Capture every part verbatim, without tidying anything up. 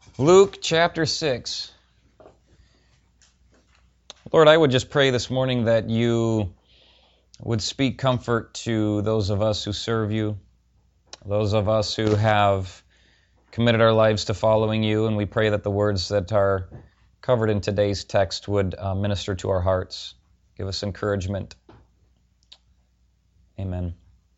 Luke chapter six. Lord, I would just pray this morning that you would speak comfort to those of us who serve you, those of us who have committed our lives to following you, and we pray that the words that are covered in today's text would uh, minister to our hearts, give us encouragement. Amen.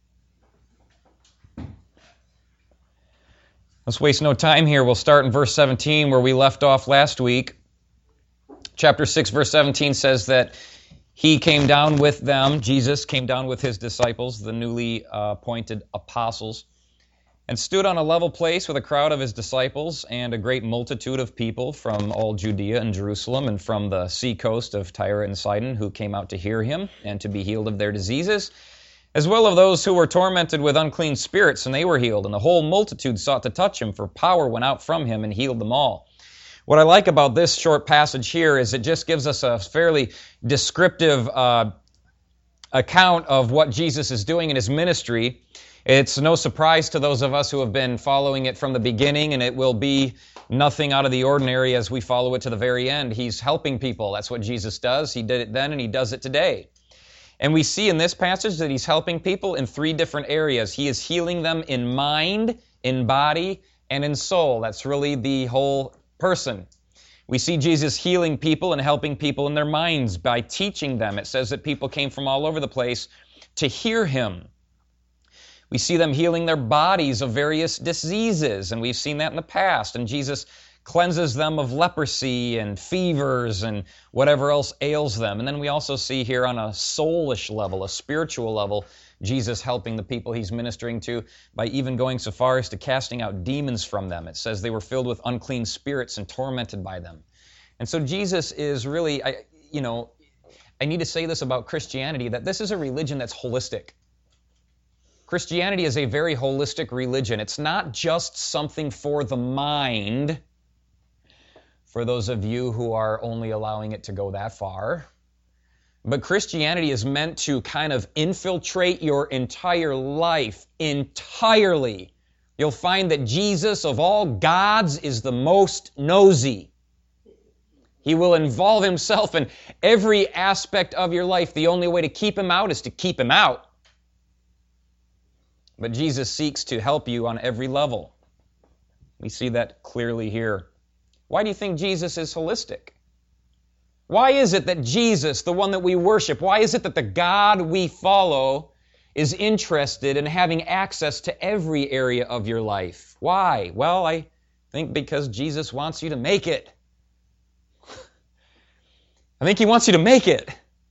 Let's waste no time here. We'll start in verse seventeen where we left off last week. Chapter six, verse seventeen says that he came down with them, Jesus came down with his disciples, the newly uh, appointed apostles, and stood on a level place with a crowd of his disciples and a great multitude of people from all Judea and Jerusalem and from the seacoast of Tyre and Sidon who came out to hear him and to be healed of their diseases, as well as those who were tormented with unclean spirits, and they were healed. And the whole multitude sought to touch him, for power went out from him and healed them all. What I like about this short passage here is it just gives us a fairly descriptive uh, account of what Jesus is doing in his ministry. It's no surprise to those of us who have been following it from the beginning, and it will be nothing out of the ordinary as we follow it to the very end. He's helping people. That's what Jesus does. He did it then, and he does it today. And we see in this passage that he's helping people in three different areas. He is healing them in mind, in body, and in soul. That's really the whole person. We see Jesus healing people and helping people in their minds by teaching them. It says that people came from all over the place to hear him. We see them healing their bodies of various diseases, and we've seen that in the past. And Jesus cleanses them of leprosy and fevers and whatever else ails them. And then we also see here on a soulish level, a spiritual level, Jesus helping the people he's ministering to by even going so far as to casting out demons from them. It says they were filled with unclean spirits and tormented by them. And so Jesus is really, I, you know, I need to say this about Christianity, that this is a religion that's holistic. Christianity is a very holistic religion. It's not just something for the mind, for those of you who are only allowing it to go that far. But Christianity is meant to kind of infiltrate your entire life entirely. You'll find that Jesus, of all gods, is the most nosy. He will involve himself in every aspect of your life. The only way to keep him out is to keep him out. But Jesus seeks to help you on every level. We see that clearly here. Why do you think Jesus is holistic? Why is it that Jesus, the one that we worship, why is it that the God we follow is interested in having access to every area of your life? Why? Well, I think because Jesus wants you to make it. I think he wants you to make it.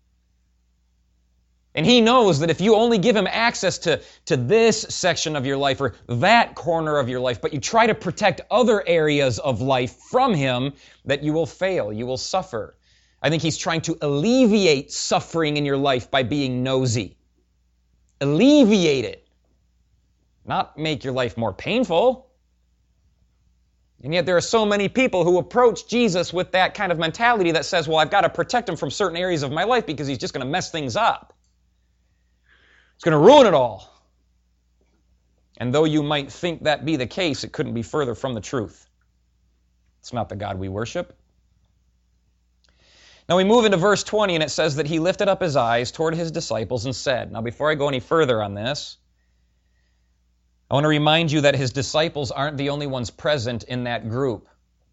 And he knows that if you only give him access to, to this section of your life or that corner of your life, but you try to protect other areas of life from him, that you will fail, you will suffer. I think he's trying to alleviate suffering in your life by being nosy. Alleviate it. Not make your life more painful. And yet there are so many people who approach Jesus with that kind of mentality that says, well, I've got to protect him from certain areas of my life because he's just going to mess things up. It's going to ruin it all. And though you might think that be the case, it couldn't be further from the truth. It's not the God we worship. Now we move into verse twenty, and it says that he lifted up his eyes toward his disciples and said, now before I go any further on this, I want to remind you that his disciples aren't the only ones present in that group.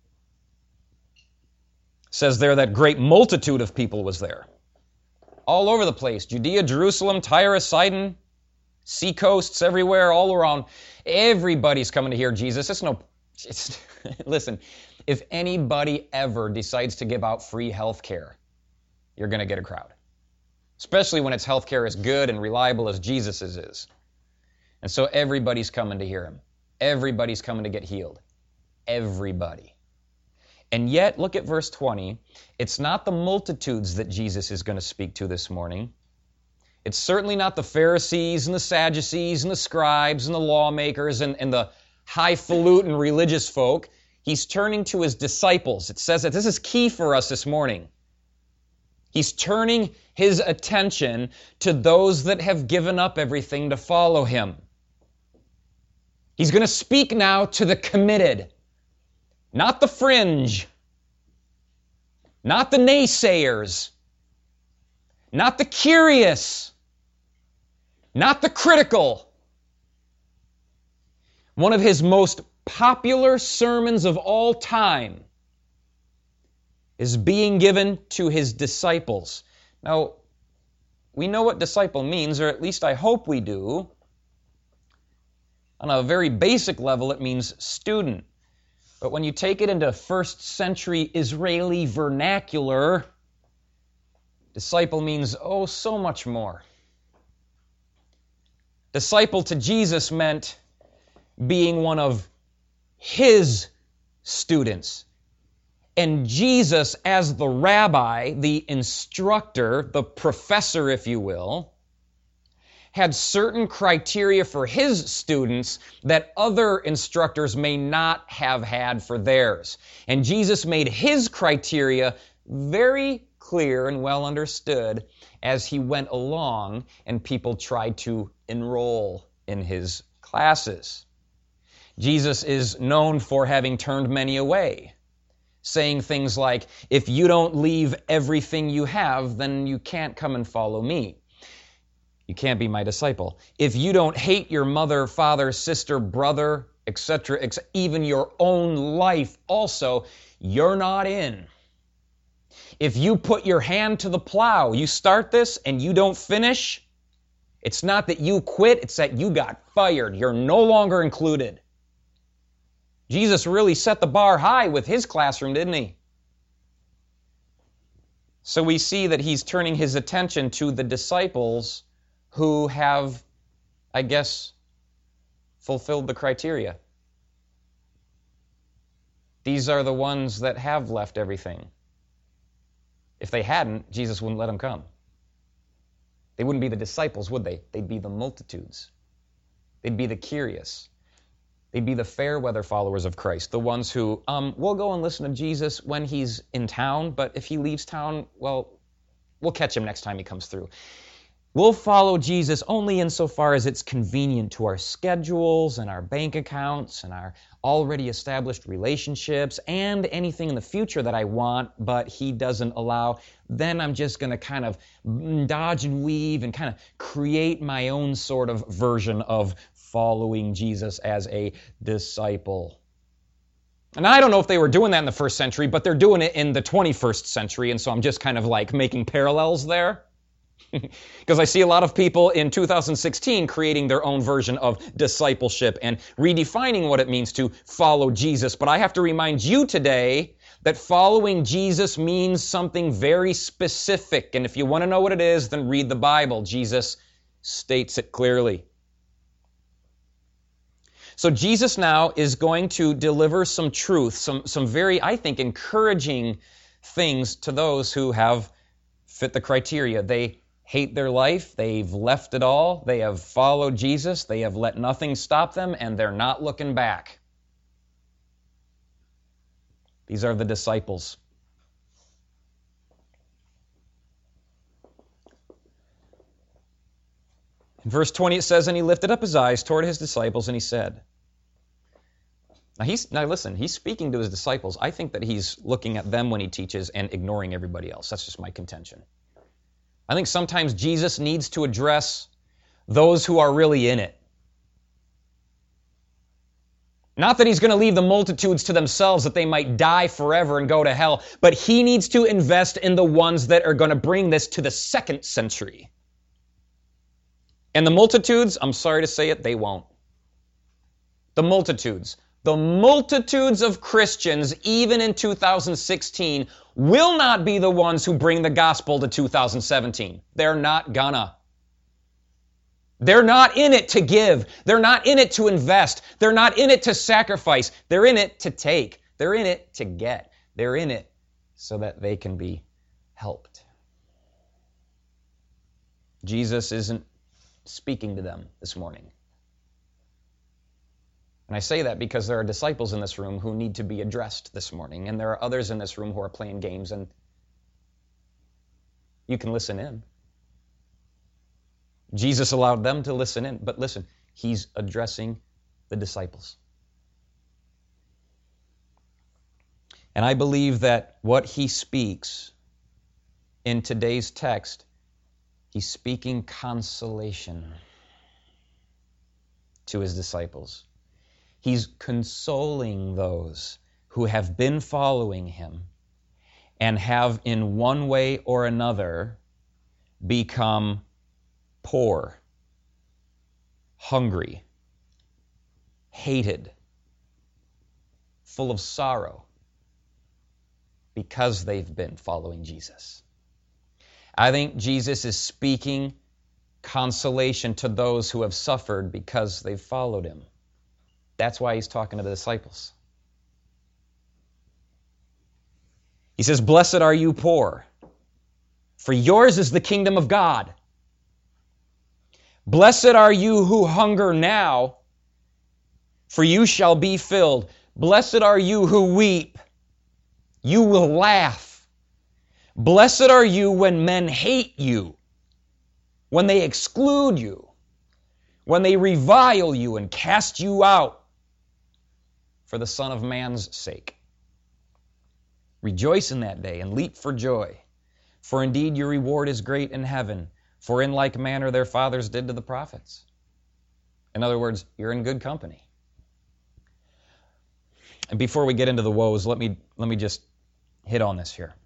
It says there that great multitude of people was there. All over the place. Judea, Jerusalem, Tyre, Sidon, seacoasts everywhere, all around. Everybody's coming to hear Jesus. It's no, it's, listen, if anybody ever decides to give out free health care, you're going to get a crowd. Especially when it's health care as good and reliable as Jesus's is. And so everybody's coming to hear him. Everybody's coming to get healed. Everybody. And yet, look at verse twenty. It's not the multitudes that Jesus is going to speak to this morning. It's certainly not the Pharisees and the Sadducees and the scribes and the lawmakers and, and the highfalutin religious folk. He's turning to his disciples. It says that this is key for us this morning. He's turning his attention to those that have given up everything to follow him. He's going to speak now to the committed. not the fringe, not the naysayers, not the curious, not the critical. One of his most popular sermons of all time is being given to his disciples. Now, we know what disciple means, or at least I hope we do. On a very basic level, it means student. But when you take it into first century Israeli vernacular, disciple means, oh, so much more. Disciple to Jesus meant being one of his students. And Jesus, as the rabbi, the instructor, the professor, if you will, had certain criteria for his students that other instructors may not have had for theirs. And Jesus made his criteria very clear and well understood as he went along and people tried to enroll in his classes. Jesus is known for having turned many away, saying things like, if you don't leave everything you have, then you can't come and follow me. You can't be my disciple. If you don't hate your mother, father, sister, brother, et cetera, even your own life also, you're not in. If you put your hand to the plow, you start this and you don't finish, it's not that you quit, it's that you got fired. You're no longer included. Jesus really set the bar high with his classroom, didn't he? So we see that he's turning his attention to the disciples who have, I guess, fulfilled the criteria. These are the ones that have left everything. If they hadn't, Jesus wouldn't let them come. They wouldn't be the disciples, would they? They'd be the multitudes. They'd be the curious. They'd be the fair weather followers of Christ, the ones who, um, we'll go and listen to Jesus when he's in town, but if he leaves town, well, we'll catch him next time he comes through. We'll follow Jesus only insofar as it's convenient to our schedules and our bank accounts and our already established relationships and anything in the future that I want, but he doesn't allow. Then I'm just going to kind of dodge and weave and kind of create my own sort of version of following Jesus as a disciple. And I don't know if they were doing that in the first century, but they're doing it in the twenty-first century, and so I'm just kind of like making parallels there. Because I see a lot of people in two thousand sixteen creating their own version of discipleship and redefining what it means to follow Jesus. But I have to remind you today that following Jesus means something very specific. And if you want to know what it is, then read the Bible. Jesus states it clearly. So Jesus now is going to deliver some truth, some, some very, I think, encouraging things to those who have fit the criteria. They hate their life, they've left it all, they have followed Jesus, they have let nothing stop them, and they're not looking back. These are the disciples. In verse twenty it says, and he lifted up his eyes toward his disciples, and he said, Now, he's, now listen, he's speaking to his disciples. I think that he's looking at them when he teaches and ignoring everybody else. That's just my contention. I think sometimes Jesus needs to address those who are really in it. Not that he's going to leave the multitudes to themselves that they might die forever and go to hell, but he needs to invest in the ones that are going to bring this to the second century. And the multitudes, I'm sorry to say it, they won't. The multitudes. The multitudes of Christians, even in two thousand sixteen, will not be the ones who bring the gospel to two thousand seventeen. They're not gonna. They're not in it to give. They're not in it to invest. They're not in it to sacrifice. They're in it to take. They're in it to get. They're in it so that they can be helped. Jesus isn't speaking to them this morning. And I say that because there are disciples in this room who need to be addressed this morning, and there are others in this room who are playing games, and you can listen in. Jesus allowed them to listen in, but listen, he's addressing the disciples. And I believe that what he speaks in today's text, he's speaking consolation to his disciples. He's consoling those who have been following him and have in one way or another become poor, hungry, hated, full of sorrow because they've been following Jesus. I think Jesus is speaking consolation to those who have suffered because they've followed him. That's why he's talking to the disciples. He says, "Blessed are you poor, for yours is the kingdom of God. Blessed are you who hunger now, for you shall be filled. Blessed are you who weep, you will laugh. Blessed are you when men hate you, when they exclude you, when they revile you and cast you out for the Son of Man's sake. Rejoice in that day and leap for joy, for indeed your reward is great in heaven, for in like manner their fathers did to the prophets." In other words, you're in good company. And before we get into the woes, let me, let me just hit on this here.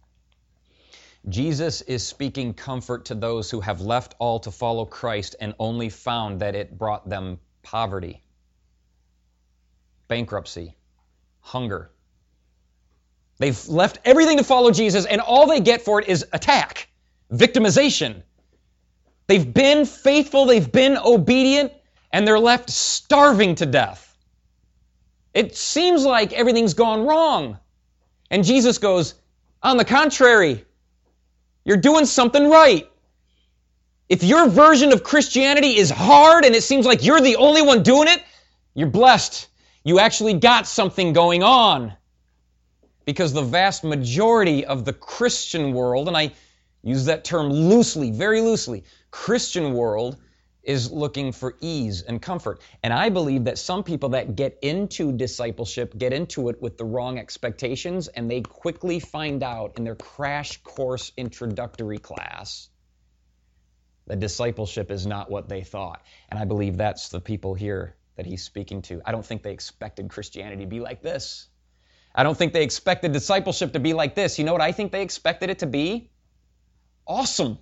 Jesus is speaking comfort to those who have left all to follow Christ and only found that it brought them poverty, bankruptcy, hunger. They've left everything to follow Jesus, and all they get for it is attack, victimization. They've been faithful, they've been obedient, and they're left starving to death. It seems like everything's gone wrong. And Jesus goes, on the contrary, you're doing something right. If your version of Christianity is hard and it seems like you're the only one doing it, you're blessed. You actually got something going on. Because the vast majority of the Christian world, and I use that term loosely, very loosely, Christian world is looking for ease and comfort. And I believe that some people that get into discipleship get into it with the wrong expectations, and they quickly find out in their crash course introductory class that discipleship is not what they thought. And I believe that's the people here that he's speaking to. I don't think they expected Christianity to be like this. I don't think they expected discipleship to be like this. You know what I think they expected it to be? Awesome.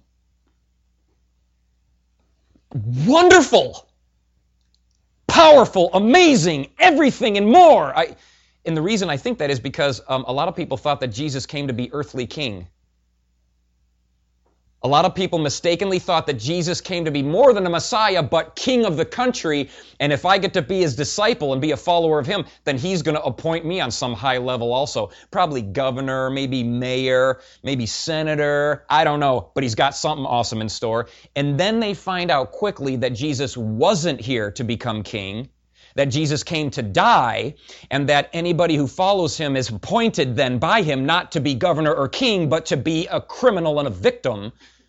Wonderful. Powerful. Amazing. Everything and more. I, and the reason I think that is because um, a lot of people thought that Jesus came to be earthly king. A lot of people mistakenly thought that Jesus came to be more than a Messiah, but king of the country. And if I get to be his disciple and be a follower of him, then he's going to appoint me on some high level also. Probably governor, maybe mayor, maybe senator. I don't know, but he's got something awesome in store. And then they find out quickly that Jesus wasn't here to become king, that Jesus came to die, and that anybody who follows him is appointed then by him not to be governor or king, but to be a criminal and a victim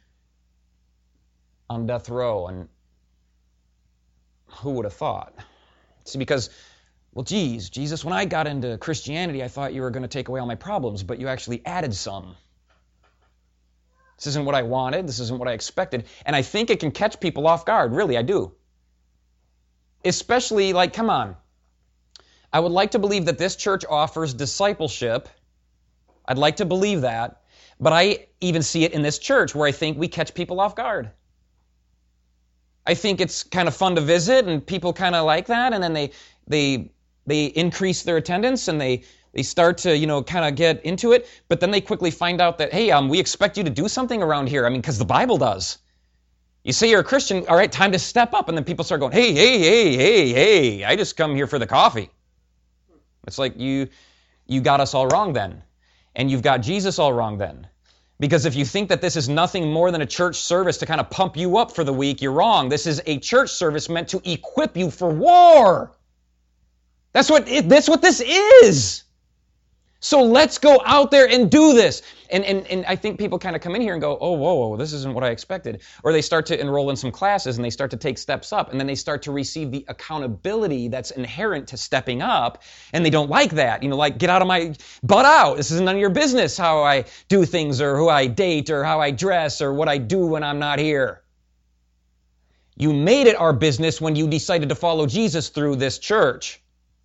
on death row. And who would have thought? See, because, well, geez, Jesus, when I got into Christianity, I thought you were going to take away all my problems, but you actually added some. This isn't what I wanted. This isn't what I expected. And I think it can catch people off guard. Really, I do. Especially, like, come on. I would like to believe that this church offers discipleship. I'd like to believe that. But I even see it in this church where I think we catch people off guard. I think it's kind of fun to visit, and people kind of like that, and then they they they increase their attendance, and they they start to, you know, kind of get into it, but then they quickly find out that, hey, um, we expect you to do something around here. I mean, because the Bible does. You say you're a Christian, all right, time to step up, and then people start going, hey, hey, hey, hey, hey, I just come here for the coffee. It's like you you got us all wrong then, and you've got Jesus all wrong then. Because if you think that this is nothing more than a church service to kind of pump you up for the week, you're wrong. This is a church service meant to equip you for war. That's what it, that's what this is. So let's go out there and do this. And, and, and I think people kind of come in here and go, oh, whoa, whoa, this isn't what I expected. Or they start to enroll in some classes and they start to take steps up. And then they start to receive the accountability that's inherent to stepping up. And they don't like that. You know, like, get out of my, butt out. This isn't none of your business how I do things or who I date or how I dress or what I do when I'm not here. You made it our business when you decided to follow Jesus through this church.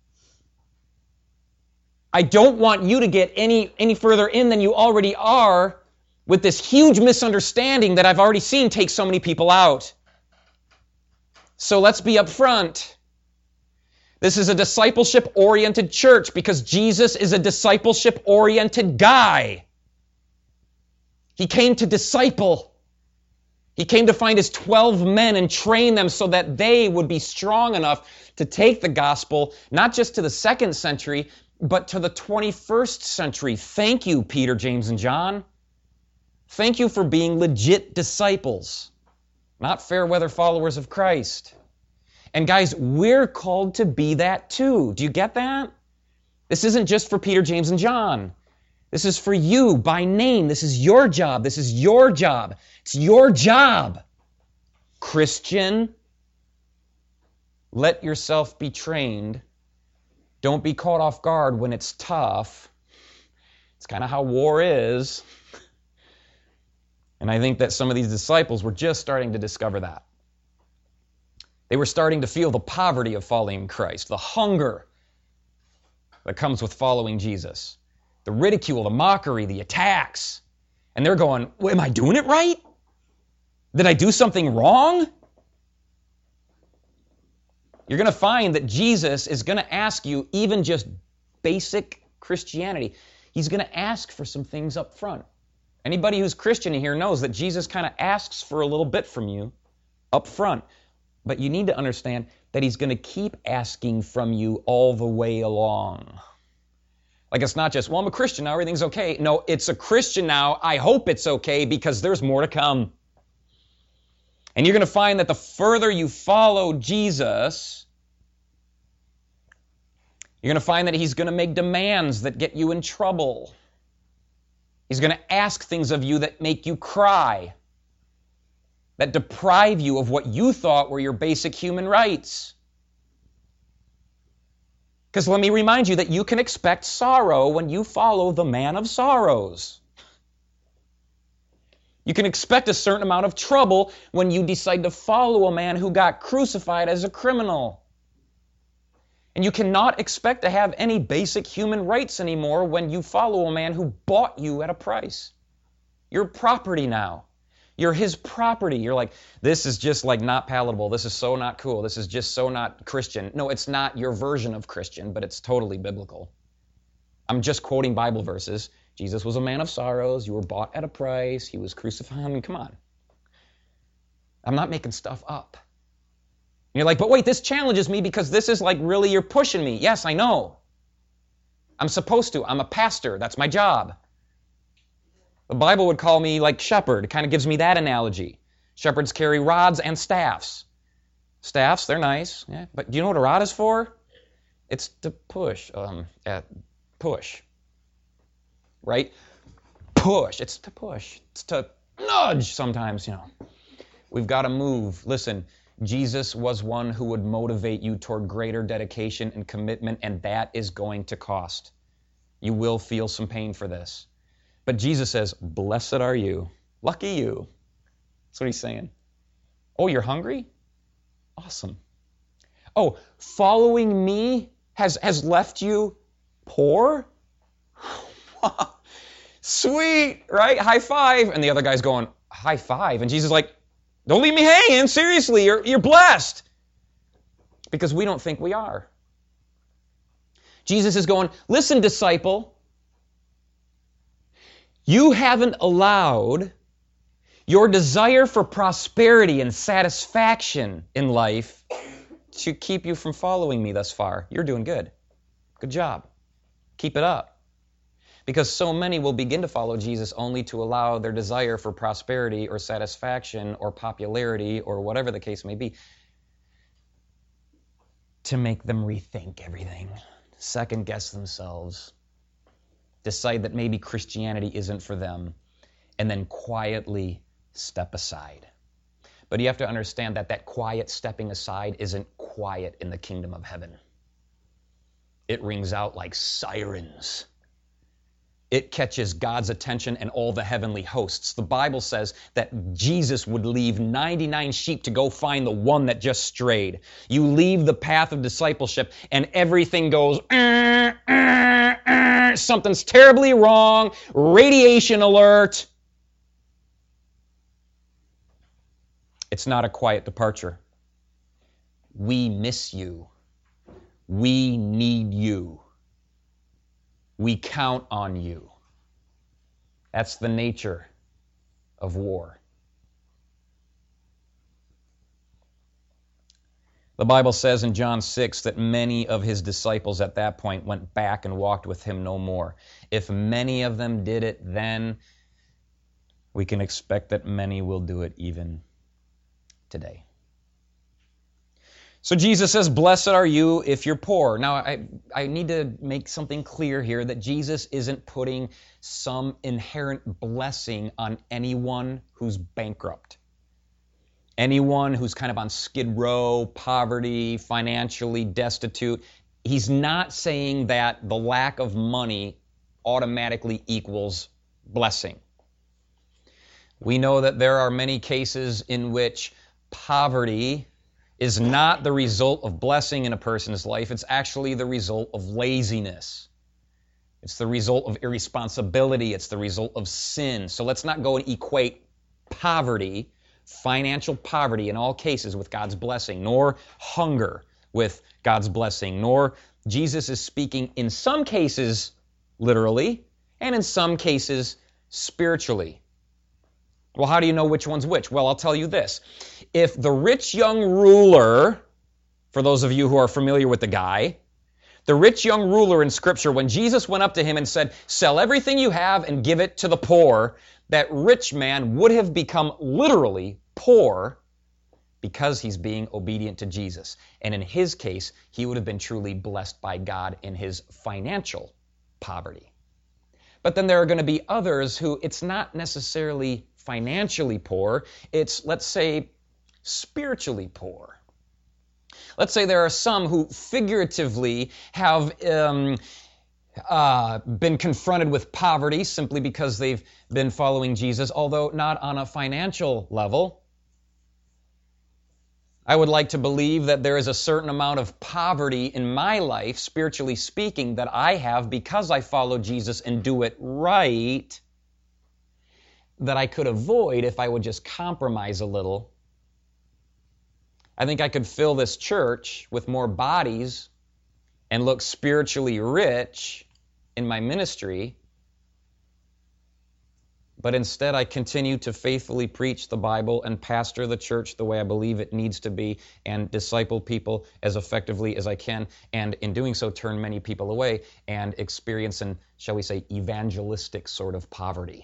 I don't want you to get any, any further in than you already are with this huge misunderstanding that I've already seen take so many people out. So let's be upfront. This is a discipleship-oriented church because Jesus is a discipleship-oriented guy. He came to disciple. He came to find his twelve men and train them so that they would be strong enough to take the gospel, not just to the second century, but to the twenty-first century. Thank you, Peter, James, and John. Thank you for being legit disciples, not fair weather followers of Christ. And guys, we're called to be that too. Do you get that? This isn't just for Peter, James, and John. This is for you by name. This is your job. This is your job. It's your job. Christian, let yourself be trained. Don't be caught off guard when it's tough. It's kind of how war is. And I think that some of these disciples were just starting to discover that. They were starting to feel the poverty of following Christ, the hunger that comes with following Jesus, the ridicule, the mockery, the attacks. And they're going, well, am I doing it right? Did I do something wrong? You're going to find that Jesus is going to ask you even just basic Christianity. He's going to ask for some things up front. Anybody who's Christian in here knows that Jesus kind of asks for a little bit from you up front. But you need to understand that he's going to keep asking from you all the way along. Like it's not just, well, I'm a Christian now, everything's okay. No, it's a Christian now. I hope it's okay because there's more to come. And you're going to find that the further you follow Jesus, you're going to find that he's going to make demands that get you in trouble. He's going to ask things of you that make you cry, that deprive you of what you thought were your basic human rights. Because let me remind you that you can expect sorrow when you follow the man of sorrows. You can expect a certain amount of trouble when you decide to follow a man who got crucified as a criminal. And you cannot expect to have any basic human rights anymore when you follow a man who bought you at a price. You're property now. You're his property. You're like, this is just like not palatable. This is so not cool. This is just so not Christian. No, it's not your version of Christian, but it's totally biblical. I'm just quoting Bible verses. Jesus was a man of sorrows. You were bought at a price. He was crucified. I mean, come on. I'm not making stuff up. And you're like, but wait, this challenges me because this is like really you're pushing me. Yes, I know. I'm supposed to. I'm a pastor. That's my job. The Bible would call me like shepherd. It kind of gives me that analogy. Shepherds carry rods and staffs. Staffs, they're nice. Yeah, but do you know what a rod is for? It's to push. Um, uh, push. Right? Push. It's to push. It's to nudge sometimes, you know. We've got to move. Listen, Jesus was one who would motivate you toward greater dedication and commitment, and that is going to cost. You will feel some pain for this. But Jesus says, blessed are you. Lucky you. That's what he's saying. Oh, you're hungry? Awesome. Oh, following me has, has left you poor? Sweet, right? High five. And the other guy's going, high five. And Jesus is like, don't leave me hanging. Seriously, you're, you're blessed. Because we don't think we are. Jesus is going, listen, disciple, you haven't allowed your desire for prosperity and satisfaction in life to keep you from following me thus far. You're doing good. Good job. Keep it up. Because so many will begin to follow Jesus only to allow their desire for prosperity or satisfaction or popularity or whatever the case may be to make them rethink everything, second guess themselves. decide that maybe Christianity isn't for them, and then quietly step aside. But you have to understand that that quiet stepping aside isn't quiet in the kingdom of heaven. It rings out like sirens. It catches God's attention and all the heavenly hosts. The Bible says that Jesus would leave ninety-nine sheep to go find the one that just strayed. You leave the path of discipleship and everything goes, uh, uh, uh, something's terribly wrong, radiation alert. It's not a quiet departure. We miss you. We need you. We count on you. That's the nature of war. The Bible says in John six that many of his disciples at that point went back and walked with him no more. If many of them did it then, we can expect that many will do it even today. So Jesus says, blessed are you if you're poor. Now, I, I need to make something clear here that Jesus isn't putting some inherent blessing on anyone who's bankrupt. Anyone who's kind of on skid row, poverty, financially destitute. He's not saying that the lack of money automatically equals blessing. We know that there are many cases in which poverty is not the result of blessing in a person's life. It's actually the result of laziness. It's the result of irresponsibility. It's the result of sin. So let's not go and equate poverty, financial poverty in all cases with God's blessing, nor hunger with God's blessing, nor Jesus is speaking in some cases literally and in some cases spiritually. Well, how do you know which one's which? Well, I'll tell you this. If the rich young ruler, for those of you who are familiar with the guy, the rich young ruler in Scripture, when Jesus went up to him and said, sell everything you have and give it to the poor, that rich man would have become literally poor because he's being obedient to Jesus. And in his case, he would have been truly blessed by God in his financial poverty. But then there are going to be others who it's not necessarily financially poor, it's, let's say, spiritually poor. Let's say there are some who figuratively have um, uh, been confronted with poverty simply because they've been following Jesus, although not on a financial level. I would like to believe that there is a certain amount of poverty in my life, spiritually speaking, that I have because I follow Jesus and do it right, that I could avoid if I would just compromise a little. I think I could fill this church with more bodies and look spiritually rich in my ministry, but instead I continue to faithfully preach the Bible and pastor the church the way I believe it needs to be and disciple people as effectively as I can, and in doing so turn many people away and experience an, shall we say, evangelistic sort of poverty.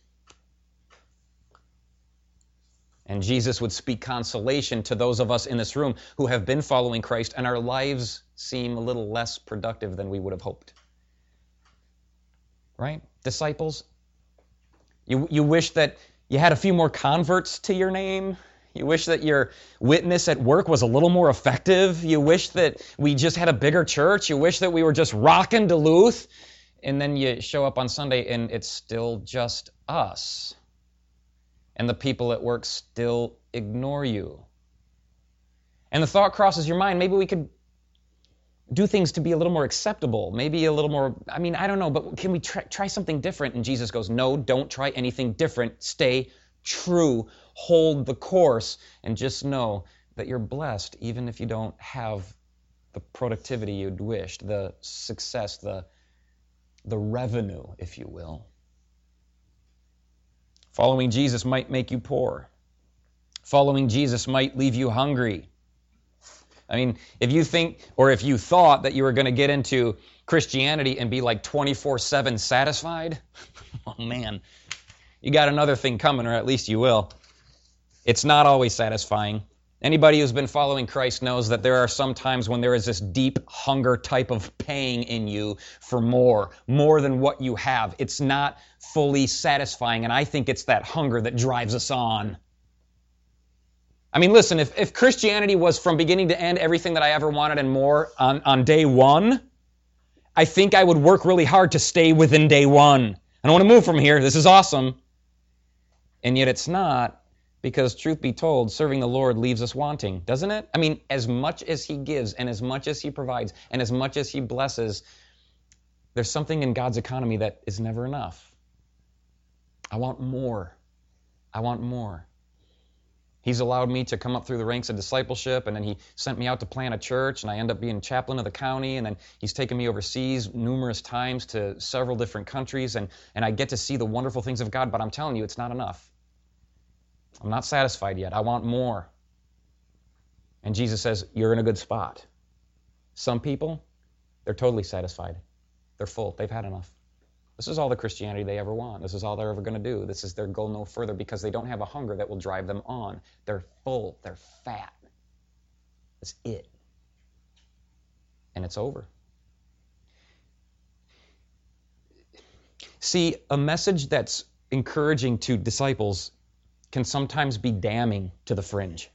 And Jesus would speak consolation to those of us in this room who have been following Christ and our lives seem a little less productive than we would have hoped. Right? Disciples, you, you wish that you had a few more converts to your name. You wish that your witness at work was a little more effective. You wish that we just had a bigger church. You wish that we were just rocking Duluth. And then you show up on Sunday and it's still just us. And the people at work still ignore you. And the thought crosses your mind, maybe we could do things to be a little more acceptable, maybe a little more, I mean, I don't know, but can we try, try something different? And Jesus goes, no, don't try anything different. Stay true, hold the course, and just know that you're blessed even if you don't have the productivity you'd wished, the success, the, the revenue, if you will. Following Jesus might make you poor. Following Jesus might leave you hungry. I mean, if you think, or if you thought that you were going to get into Christianity and be like twenty-four seven satisfied, oh man, you got another thing coming, or at least you will. It's not always satisfying. Anybody who's been following Christ knows that there are some times when there is this deep hunger type of pang in you for more, more than what you have. It's not fully satisfying, and I think it's that hunger that drives us on. I mean, listen, if, if Christianity was from beginning to end everything that I ever wanted and more on, on day one, I think I would work really hard to stay within day one. I don't want to move from here. This is awesome. And yet it's not, because truth be told, serving the Lord leaves us wanting, doesn't it? I mean, as much as He gives and as much as He provides and as much as He blesses, there's something in God's economy that is never enough. I want more. I want more. He's allowed me to come up through the ranks of discipleship, and then He sent me out to plant a church, and I end up being chaplain of the county, and then He's taken me overseas numerous times to several different countries, and, and I get to see the wonderful things of God, but I'm telling you, it's not enough. I'm not satisfied yet. I want more. And Jesus says, you're in a good spot. Some people, they're totally satisfied. They're full. They've had enough. This is all the Christianity they ever want. This is all they're ever going to do. This is their goal no further, because they don't have a hunger that will drive them on. They're full. They're fat. That's it. And it's over. See, a message that's encouraging to disciples can sometimes be damning to the fringe.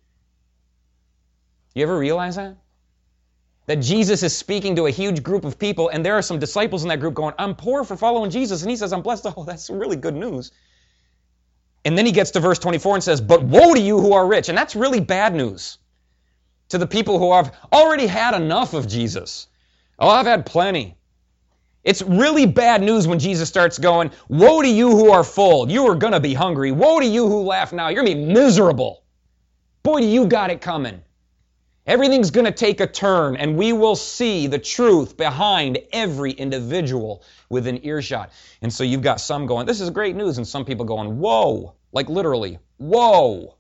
You ever realize that? That Jesus is speaking to a huge group of people, and there are some disciples in that group going, I'm poor for following Jesus, and He says, I'm blessed. Oh, that's really good news. And then He gets to verse twenty-four and says, but woe to you who are rich. And that's really bad news to the people who have already had enough of Jesus. Oh, I've had plenty. It's really bad news when Jesus starts going, woe to you who are full. You are going to be hungry. Woe to you who laugh now. You're going to be miserable. Boy, do you got it coming. Everything's going to take a turn, and we will see the truth behind every individual within earshot. And so you've got some going, this is great news, and some people going, whoa, like literally, whoa.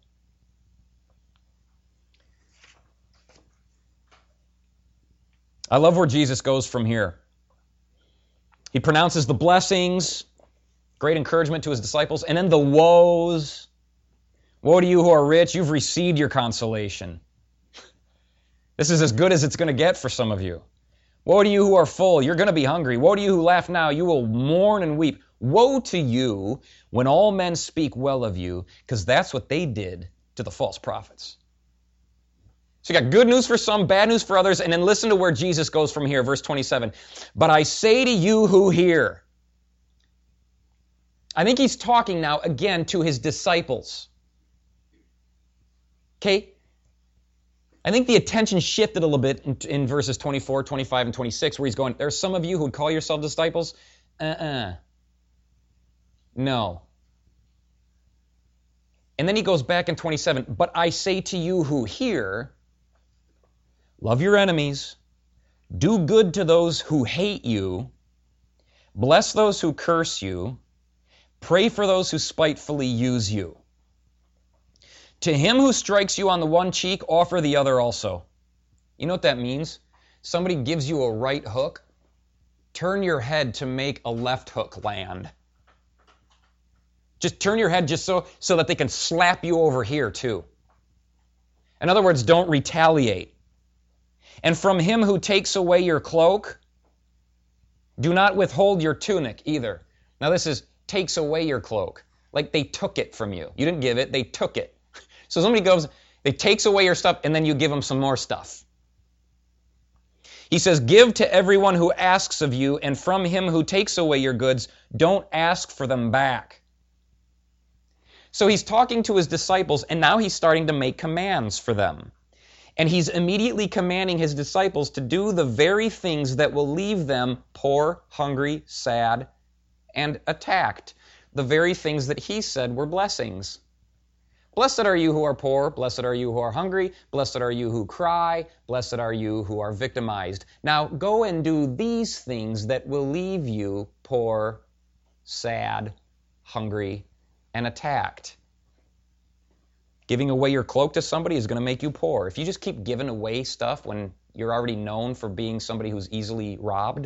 I love where Jesus goes from here. He pronounces the blessings, great encouragement to His disciples, and then the woes. Woe to you who are rich, you've received your consolation. This is as good as it's going to get for some of you. Woe to you who are full, you're going to be hungry. Woe to you who laugh now, you will mourn and weep. Woe to you when all men speak well of you, because that's what they did to the false prophets. So you got good news for some, bad news for others, and then listen to where Jesus goes from here, verse twenty-seven. But I say to you who hear. I think He's talking now again to His disciples. Okay? I think the attention shifted a little bit in, in verses twenty-four, twenty-five, and twenty-six, where He's going, there's some of you who would call yourselves disciples. Uh-uh. No. And then He goes back in twenty-seven, but I say to you who hear, love your enemies, do good to those who hate you, bless those who curse you, pray for those who spitefully use you. To him who strikes you on the one cheek, offer the other also. You know what that means? Somebody gives you a right hook, turn your head to make a left hook land. Just turn your head just so, so that they can slap you over here too. In other words, don't retaliate. And from him who takes away your cloak, do not withhold your tunic either. Now this is takes away your cloak. Like they took it from you. You didn't give it, they took it. So somebody goes, they takes away your stuff, and then you give them some more stuff. He says, give to everyone who asks of you, and from him who takes away your goods, don't ask for them back. So he's talking to his disciples, and now he's starting to make commands for them. And he's immediately commanding his disciples to do the very things that will leave them poor, hungry, sad, and attacked. The very things that he said were blessings. Blessed are you who are poor, blessed are you who are hungry, blessed are you who cry, blessed are you who are victimized. Now go and do these things that will leave you poor, sad, hungry, and attacked. Giving away your cloak to somebody is going to make you poor. If you just keep giving away stuff when you're already known for being somebody who's easily robbed,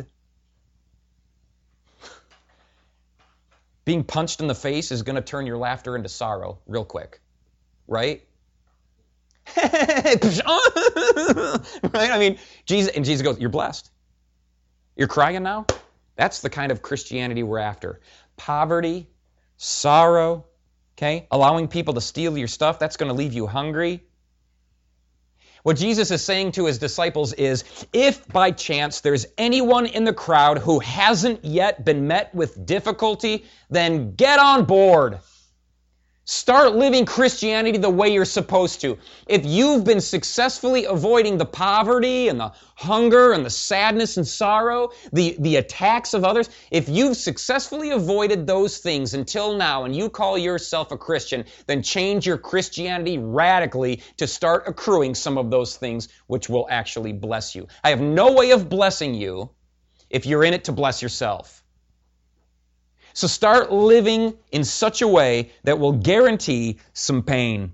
being punched in the face is going to turn your laughter into sorrow real quick. Right? right? I mean, Jesus, and Jesus goes, you're blessed. You're crying now? That's the kind of Christianity we're after. Poverty, sorrow, okay? Allowing people to steal your stuff, that's going to leave you hungry. What Jesus is saying to his disciples is, if by chance there's anyone in the crowd who hasn't yet been met with difficulty, then get on board. Start living Christianity the way you're supposed to. If you've been successfully avoiding the poverty and the hunger and the sadness and sorrow, the, the attacks of others, if you've successfully avoided those things until now and you call yourself a Christian, then change your Christianity radically to start accruing some of those things which will actually bless you. I have no way of blessing you if you're in it to bless yourself. So start living in such a way that will guarantee some pain.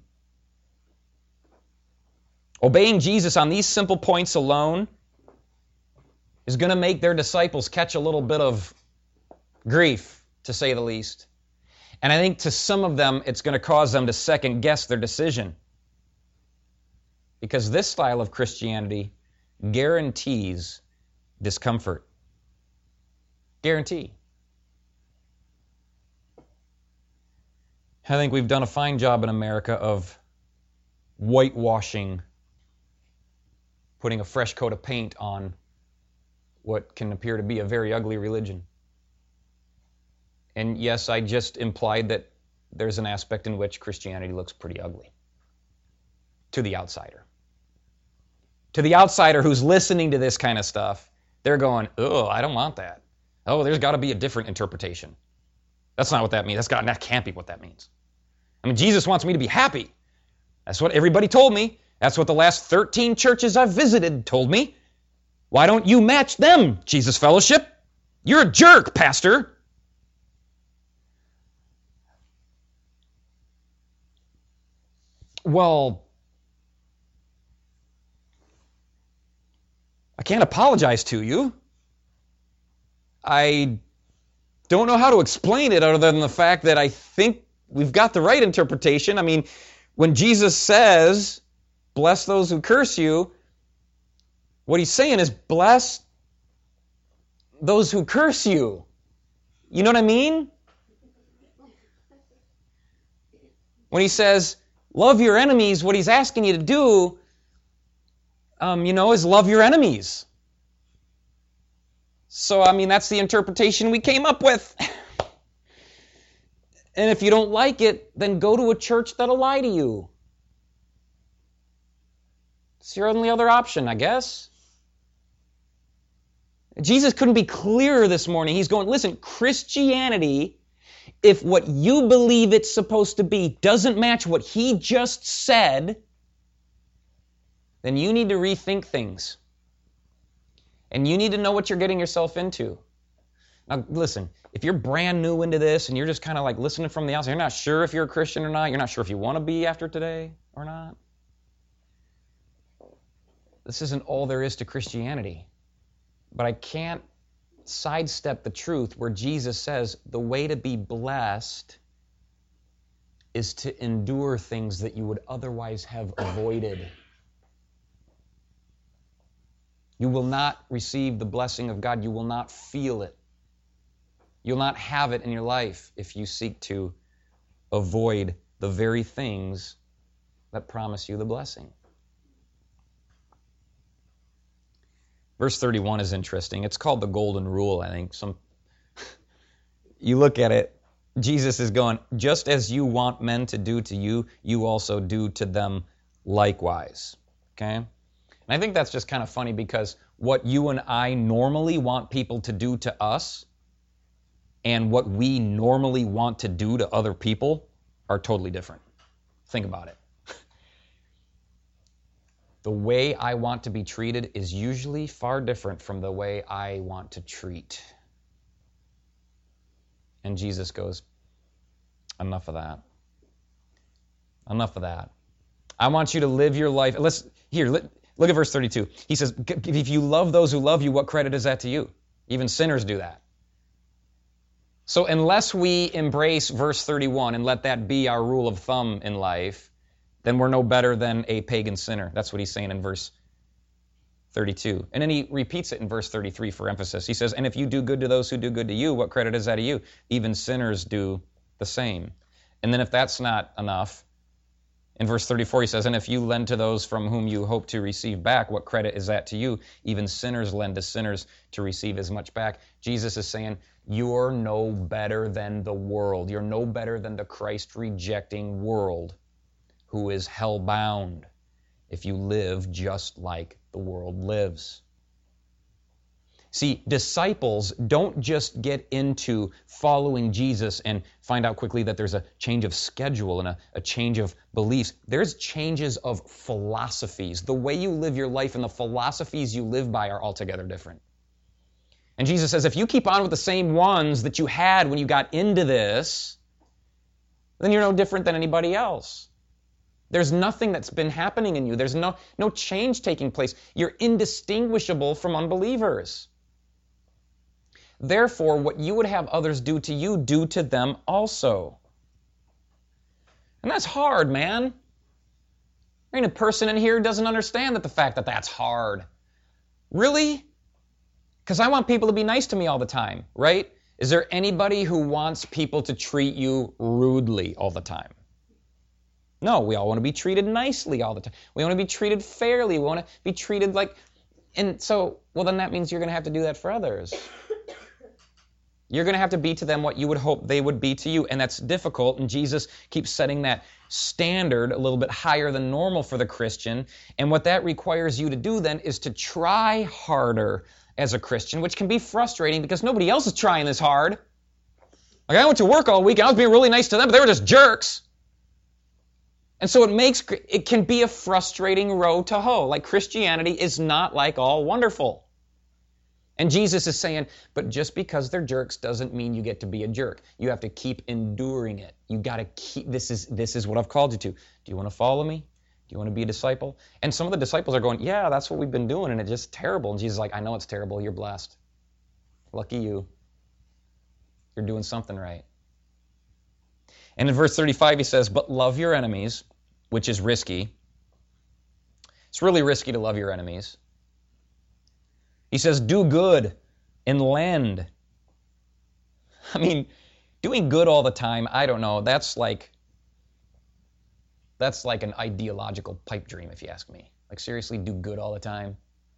Obeying Jesus on these simple points alone is going to make their disciples catch a little bit of grief, to say the least. And I think to some of them, it's going to cause them to second guess their decision. Because this style of Christianity guarantees discomfort. Guarantee. I think we've done a fine job in America of whitewashing, putting a fresh coat of paint on what can appear to be a very ugly religion. And yes, I just implied that there's an aspect in which Christianity looks pretty ugly to the outsider. To the outsider who's listening to this kind of stuff, they're going, oh, I don't want that. Oh, there's got to be a different interpretation. That's not what that means. That's got, that can't be what that means. I mean, Jesus wants me to be happy. That's what everybody told me. That's what the last thirteen churches I've visited told me. Why don't you match them, Jesus Fellowship? You're a jerk, Pastor. Well, I can't apologize to you. I don't know how to explain it other than the fact that I think we've got the right interpretation. I mean, when Jesus says, bless those who curse you, what he's saying is bless those who curse you. You know what I mean? When he says, love your enemies, what he's asking you to do, um, you know, is love your enemies. So, I mean, that's the interpretation we came up with. And if you don't like it, then go to a church that'll lie to you. It's your only other option, I guess. Jesus couldn't be clearer this morning. He's going, listen, Christianity, if what you believe it's supposed to be doesn't match what he just said, then you need to rethink things. And you need to know what you're getting yourself into. Now, listen, if you're brand new into this and you're just kind of like listening from the outside, you're not sure if you're a Christian or not, you're not sure if you want to be after today or not. This isn't all there is to Christianity. But I can't sidestep the truth where Jesus says the way to be blessed is to endure things that you would otherwise have avoided. You will not receive the blessing of God. You will not feel it. You'll not have it in your life if you seek to avoid the very things that promise you the blessing. Verse thirty-one is interesting. It's called the golden rule, I think. Some, you look at it, Jesus is going, just as you want men to do to you, you also do to them likewise. Okay? And I think that's just kind of funny because what you and I normally want people to do to us and what we normally want to do to other people are totally different. Think about it. The way I want to be treated is usually far different from the way I want to treat. And Jesus goes, enough of that. Enough of that. I want you to live your life. Let's here, let, look at verse thirty-two. He says, if you love those who love you, what credit is that to you? Even sinners do that. So unless we embrace verse thirty-one and let that be our rule of thumb in life, then we're no better than a pagan sinner. That's what he's saying in verse thirty-two. And then he repeats it in verse thirty-three for emphasis. He says, and if you do good to those who do good to you, what credit is that to you? Even sinners do the same. And then if that's not enough, in verse thirty-four he says, and if you lend to those from whom you hope to receive back, what credit is that to you? Even sinners lend to sinners to receive as much back. Jesus is saying, you're no better than the world. You're no better than the Christ-rejecting world who is hell-bound if you live just like the world lives. See, disciples don't just get into following Jesus and find out quickly that there's a change of schedule and a, a change of beliefs. There's changes of philosophies. The way you live your life and the philosophies you live by are altogether different. And Jesus says, if you keep on with the same ones that you had when you got into this, then you're no different than anybody else. There's nothing that's been happening in you. There's no, no change taking place. You're indistinguishable from unbelievers. Therefore, what you would have others do to you, do to them also. And that's hard, man. There ain't a person in here who doesn't understand that the fact that that's hard. Really? Because I want people to be nice to me all the time, right? Is there anybody who wants people to treat you rudely all the time? No, we all want to be treated nicely all the time. We want to be treated fairly. We want to be treated like... And so, well, then that means you're going to have to do that for others. You're going to have to be to them what you would hope they would be to you, and that's difficult, and Jesus keeps setting that standard a little bit higher than normal for the Christian, and what that requires you to do then is to try harder as a Christian, which can be frustrating because nobody else is trying this hard. Like, I went to work all week, and I was being really nice to them, but they were just jerks. And so it makes, it can be a frustrating road to hoe. Like, Christianity is not like all wonderful. And Jesus is saying, but just because they're jerks doesn't mean you get to be a jerk. You have to keep enduring it. You got to keep, this is, this is what I've called you to. Do you want to follow me? Do you want to be a disciple? And some of the disciples are going, yeah, that's what we've been doing, and it's just terrible. And Jesus is like, I know it's terrible. You're blessed. Lucky you. You're doing something right. And in verse thirty-five, he says, but love your enemies, which is risky. It's really risky to love your enemies. He says, do good and lend. I mean, doing good all the time, I don't know. That's like, that's like an ideological pipe dream, if you ask me. Like, seriously, do good all the time?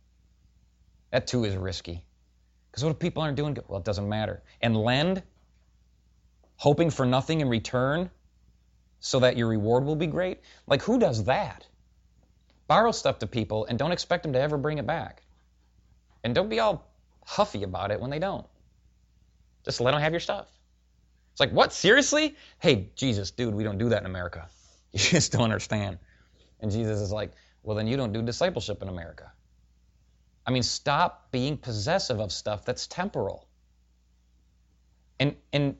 That too is risky. Because what if people aren't doing good? Well, it doesn't matter. And lend, hoping for nothing in return so that your reward will be great? Like, who does that? Borrow stuff to people and don't expect them to ever bring it back. And don't be all huffy about it when they don't. Just let them have your stuff. It's like, what, seriously? Hey, Jesus, dude, we don't do that in America. You just don't understand. And Jesus is like, well, then you don't do discipleship in America. I mean, stop being possessive of stuff that's temporal. And, and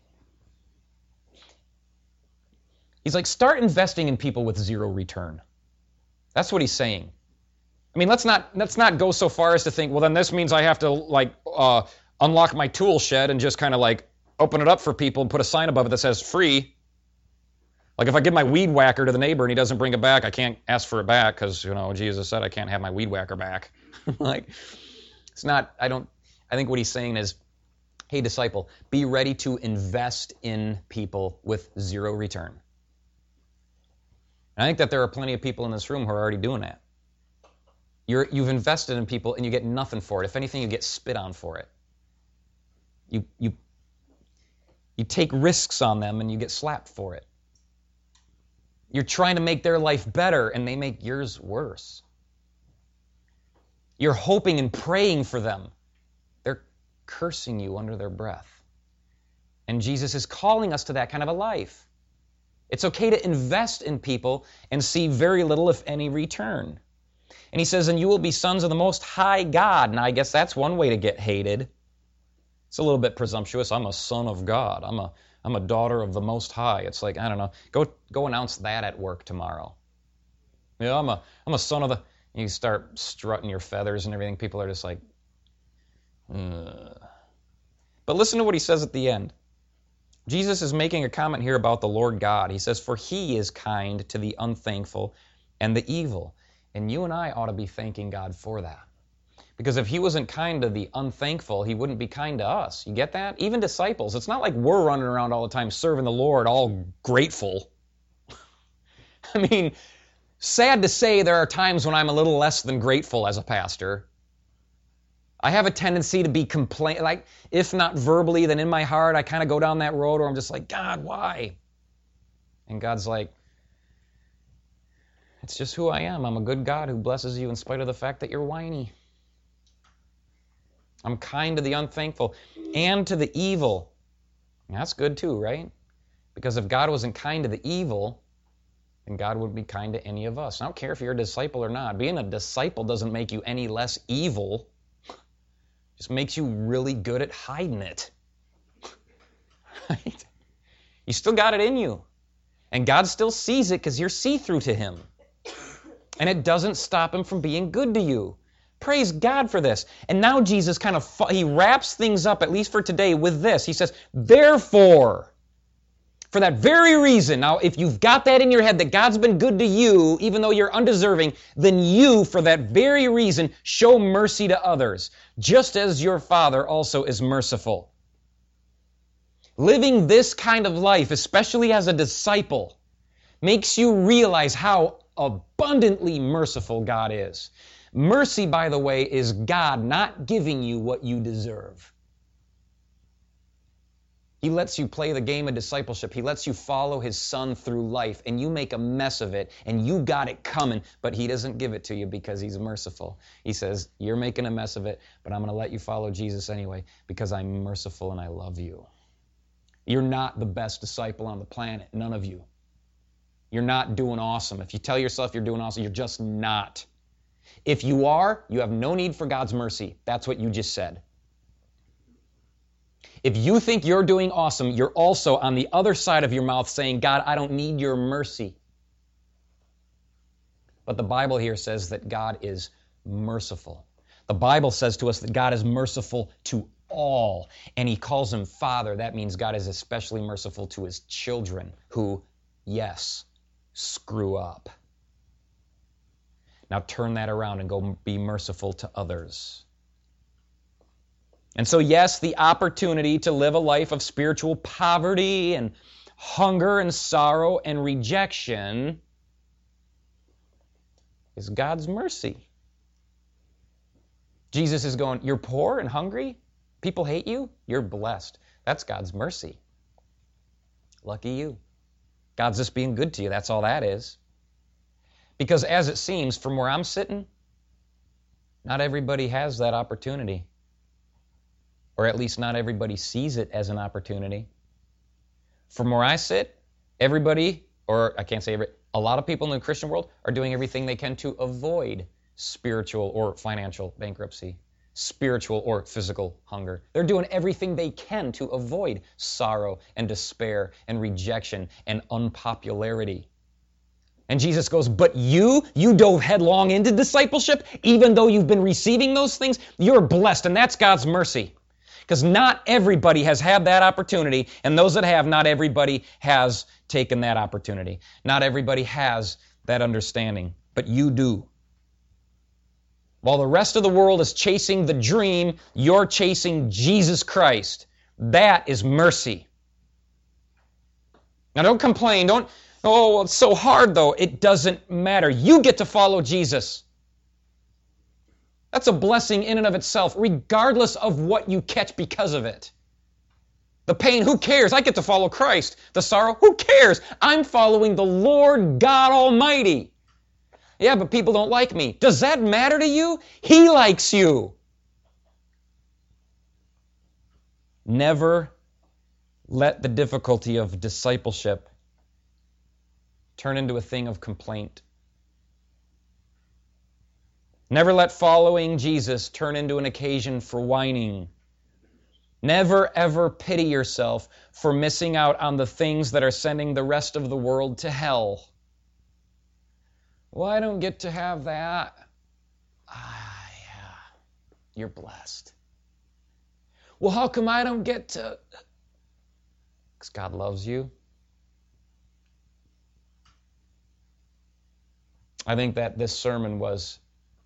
he's like, start investing in people with zero return. That's what he's saying. I mean, let's not let's not go so far as to think, well, then this means I have to, like, uh, unlock my tool shed and just kind of, like, open it up for people and put a sign above it that says free. Like, if I give my weed whacker to the neighbor and he doesn't bring it back, I can't ask for it back because, you know, Jesus said I can't have my weed whacker back. Like, it's not, I don't, I think what he's saying is, hey, disciple, be ready to invest in people with zero return. And I think that there are plenty of people in this room who are already doing that. You're, you've invested in people and you get nothing for it. If anything, you get spit on for it. You, you, you take risks on them and you get slapped for it. You're trying to make their life better and they make yours worse. You're hoping and praying for them. They're cursing you under their breath. And Jesus is calling us to that kind of a life. It's okay to invest in people and see very little, if any, return. And he says, and you will be sons of the Most High God. Now, I guess that's one way to get hated. It's a little bit presumptuous. I'm a son of God. I'm a I'm a daughter of the Most High. It's like, I don't know. Go go announce that at work tomorrow. Yeah, I'm a I'm a son of the... You start strutting your feathers and everything. People are just like... Ugh. But listen to what he says at the end. Jesus is making a comment here about the Lord God. He says, for he is kind to the unthankful and the evil. And you and I ought to be thanking God for that. Because if he wasn't kind to the unthankful, he wouldn't be kind to us. You get that? Even disciples. It's not like we're running around all the time serving the Lord, all grateful. I mean, sad to say, there are times when I'm a little less than grateful as a pastor. I have a tendency to be complain, like, if not verbally, then in my heart, I kind of go down that road where I'm just like, God, why? And God's like, it's just who I am. I'm a good God who blesses you in spite of the fact that you're whiny. I'm kind to the unthankful and to the evil. And that's good too, right? Because if God wasn't kind to the evil, then God would be kind to any of us. I don't care if you're a disciple or not. Being a disciple doesn't make you any less evil. Just makes you really good at hiding it. Right? You still got it in you. And God still sees it because you're see-through to him. And it doesn't stop him from being good to you. Praise God for this. And now Jesus kind of, he wraps things up, at least for today, with this. He says, therefore, for that very reason, now if you've got that in your head that God's been good to you, even though you're undeserving, then you, for that very reason, show mercy to others, just as your Father also is merciful. Living this kind of life, especially as a disciple, makes you realize how abundantly merciful God is. Mercy, by the way, is God not giving you what you deserve. He lets you play the game of discipleship. He lets you follow his son through life, and you make a mess of it, and you got it coming, but he doesn't give it to you because he's merciful. He says, you're making a mess of it, but I'm going to let you follow Jesus anyway because I'm merciful and I love you. You're not the best disciple on the planet, none of you. You're not doing awesome. If you tell yourself you're doing awesome, you're just not. If you are, you have no need for God's mercy. That's what you just said. If you think you're doing awesome, you're also on the other side of your mouth saying, God, I don't need your mercy. But the Bible here says that God is merciful. The Bible says to us that God is merciful to all, and he calls him Father. That means God is especially merciful to his children who, yes, screw up. Now turn that around and go be merciful to others. And so, yes, the opportunity to live a life of spiritual poverty and hunger and sorrow and rejection is God's mercy. Jesus is going, you're poor and hungry? People hate you? You're blessed. That's God's mercy. Lucky you. God's just being good to you. That's all that is. Because as it seems, from where I'm sitting, not everybody has that opportunity. Or at least not everybody sees it as an opportunity. From where I sit, everybody, or I can't say every, a lot of people in the Christian world are doing everything they can to avoid spiritual or financial bankruptcy, spiritual or physical hunger. They're doing everything they can to avoid sorrow and despair and rejection and unpopularity. And Jesus goes, but you, you dove headlong into discipleship, even though you've been receiving those things, you're blessed, and that's God's mercy. Because not everybody has had that opportunity, and those that have, not everybody has taken that opportunity. Not everybody has that understanding, but you do. While the rest of the world is chasing the dream, you're chasing Jesus Christ. That is mercy. Now don't complain. Don't, oh, it's so hard though. It doesn't matter. You get to follow Jesus. That's a blessing in and of itself, regardless of what you catch because of it. The pain, who cares? I get to follow Christ. The sorrow, who cares? I'm following the Lord God Almighty. Yeah, but people don't like me. Does that matter to you? He likes you. Never let the difficulty of discipleship turn into a thing of complaint. Never let following Jesus turn into an occasion for whining. Never, ever pity yourself for missing out on the things that are sending the rest of the world to hell. Well, I don't get to have that. Ah, yeah, you're blessed. Well, how come I don't get to? because God loves you. I think that this sermon was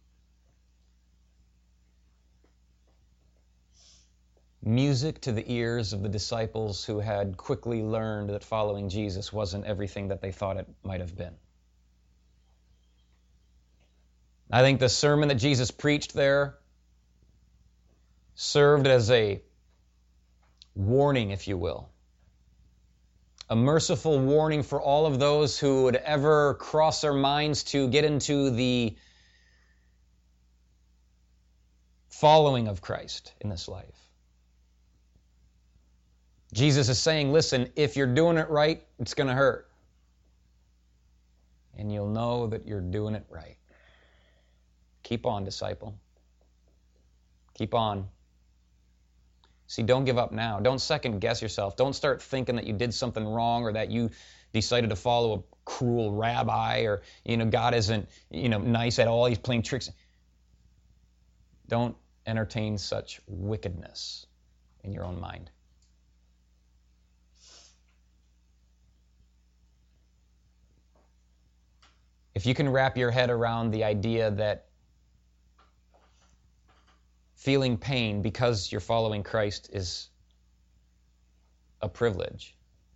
music to the ears of the disciples who had quickly learned that following Jesus wasn't everything that they thought it might have been. I think the sermon that Jesus preached there served as a warning, if you will. A merciful warning for all of those who would ever cross their minds to get into the following of Christ in this life. Jesus is saying, listen, if you're doing it right, it's going to hurt. And you'll know that you're doing it right. Keep on, disciple. Keep on. See, don't give up now. Don't second guess yourself. Don't start thinking that you did something wrong or that you decided to follow a cruel rabbi or, you know, God isn't, you know, nice at all. He's playing tricks. Don't entertain such wickedness in your own mind. If you can wrap your head around the idea that feeling pain because you're following Christ is a privilege,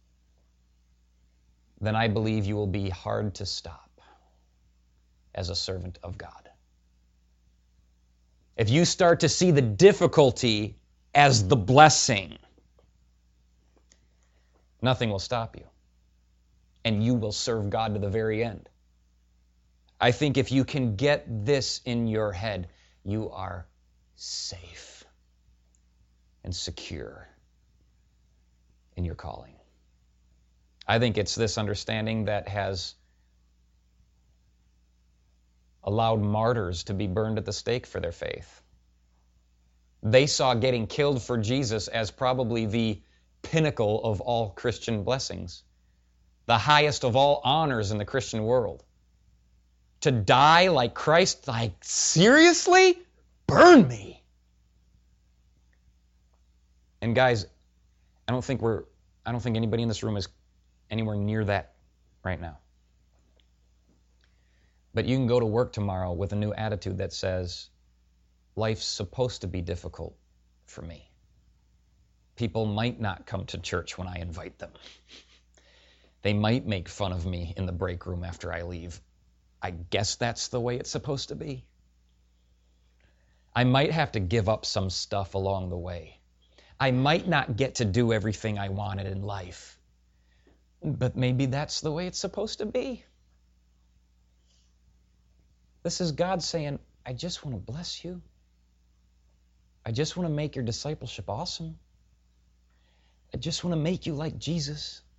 then I believe you will be hard to stop as a servant of God. If you start to see the difficulty as the blessing, nothing will stop you, and you will serve God to the very end. I think if you can get this in your head, you are safe and secure in your calling. I think it's this understanding that has allowed martyrs to be burned at the stake for their faith. They saw getting killed for Jesus as probably the pinnacle of all Christian blessings, the highest of all honors in the Christian world. To die like Christ, like, seriously? Burn me. And guys, I don't think we're, I don't think anybody in this room is anywhere near that right now. But you can go to work tomorrow with a new attitude that says, life's supposed to be difficult for me. People might not come to church when I invite them. They might make fun of me in the break room after I leave. I guess that's the way it's supposed to be. I might have to give up some stuff along the way. I might not get to do everything I wanted in life. But maybe that's the way it's supposed to be. This is God saying, I just want to bless you. I just want to make your discipleship awesome. I just want to make you like Jesus.